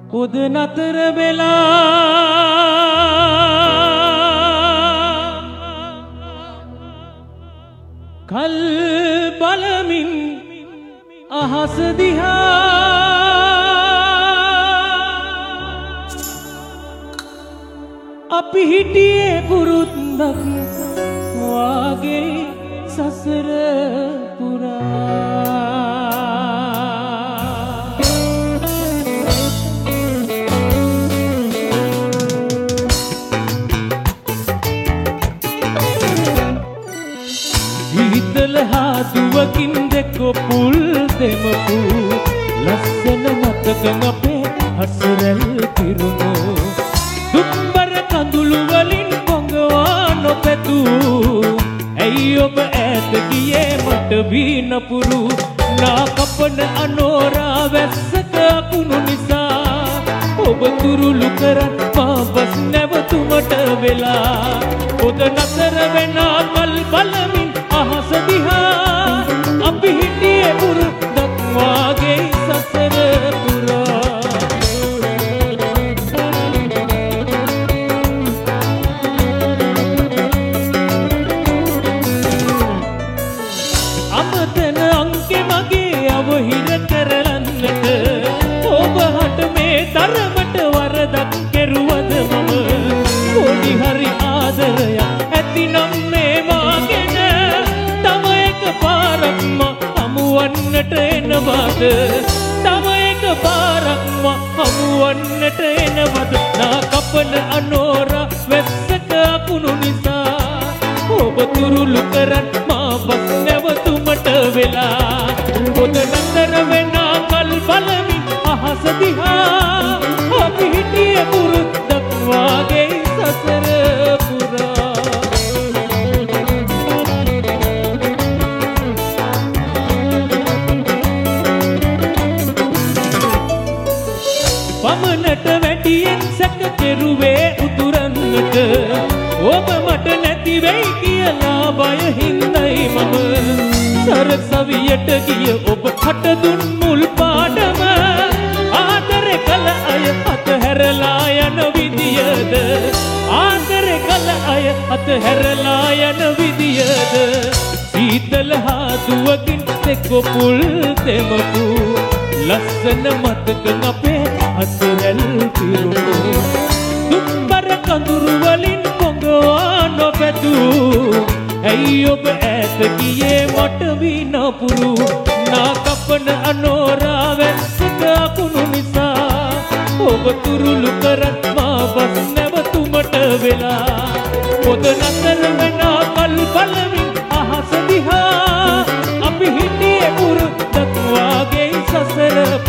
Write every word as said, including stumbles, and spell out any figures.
පොද නතර වෙලා කල් බලමින් අහස දිහා අපි හිටියේ පුරුද්දක් වාගේ සසර පුරා දුවකින් දෙකෝ පුල් දෙමපු ලස්සන මතකන් අපේ හසරැල් පිරුණු දුම්බර කඳුළු වලින් පොඟවා නොපැතු ඇයි ඔබ ඈත ගියේ මට වීනපුරු නා කපන අනෝරා වැස්සක අකුණු නිසා ඔබ තුරුළු කරන් පාපස් නැවතුමට වෙලා පොද නතර වෙන කල් බලමින් අහස දිහා අපි හිටියේ පුරුද්දක් වාගේ සසර පුරා අමතන අංකේ මගේ අවහිර කරලන්නට ඔබ හට මේ තරමට වරදක් කෙරුවද මම පොඩි හරි ආදරයක් ඇතිනම් මේ වාගෙන තම එක පාරක්ම හමුවන්නට එනවද තම එක පාරක්ම හමුවන්නට එනවද නා කපන අනෝරා වැස්සක අකුණු නිසා ඔබ තුරුළු කරන් මා බස් නැවතුමට වෙලා පොද නතර වෙන කල් බලමින් අහස දිහා අපි හිටියේ පුරුද්දක් වාගේ සසර පුරා පමණට වැඩියෙන් සැක කෙරුවේ උතුරන්නට ඔබ මට නැති වෙයි කියලා බය හින්දයි මම සරසවියට ගිය ඔබ හට දුන් මුල් පාඩම ආදරේ කල අය අතහැරලා යන විදියද ආදරේ කල අය අතහැරලා යන විදියද සීතල හාදුවකින් දෙකෝ පුල් දෙමපු ලස්සන මතකන් අපේ හසරැල් පිරුණු දුම්බර කඳුරු වලින් පොඟවා නොපැතු ඇයි ඔබ ඈත ගියේ මට වීනපුරු නා කපන අනෝරා වැස්සක අකුණු නිසා ඔබ තුරුළු කරන් මා බස් නැවතුමට වෙලා පොද නතර වෙන කල් බලමින් අහස දිහා අපි හිටියේ පුරුද්දක් වාගේ සසර